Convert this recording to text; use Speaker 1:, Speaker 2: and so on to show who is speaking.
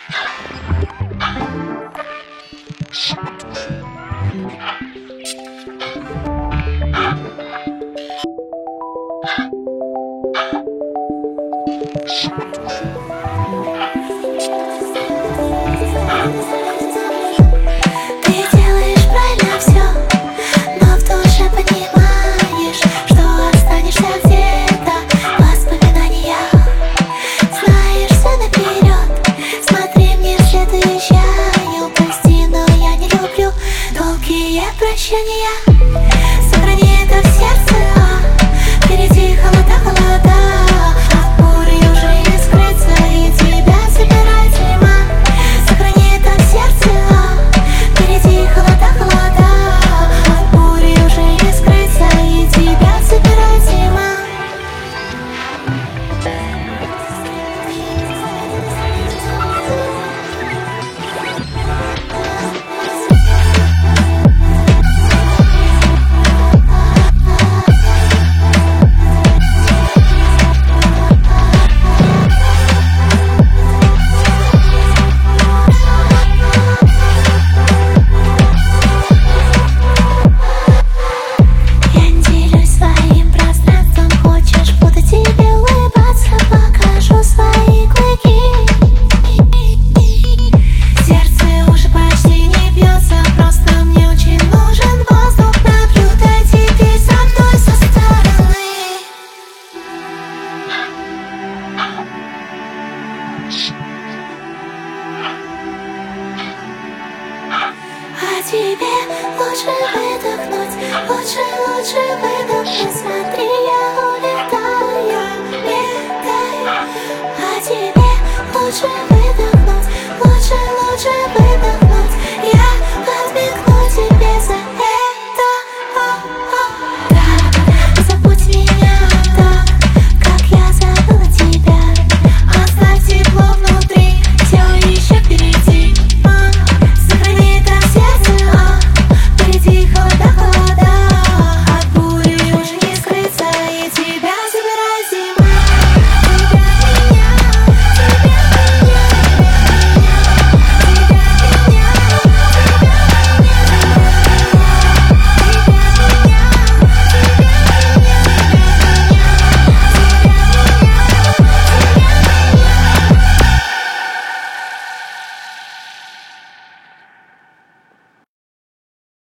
Speaker 1: Прощания, сохрани это в сердце, впереди холода, холода, а в буре уже не скрыться, и тебя собирает зима. Сохрани это в сердце, впереди холода, холода, а в буре уже не скрыться, и тебя собирает зима. А тебе лучше выдохнуть, лучше выдохнуть, смотри.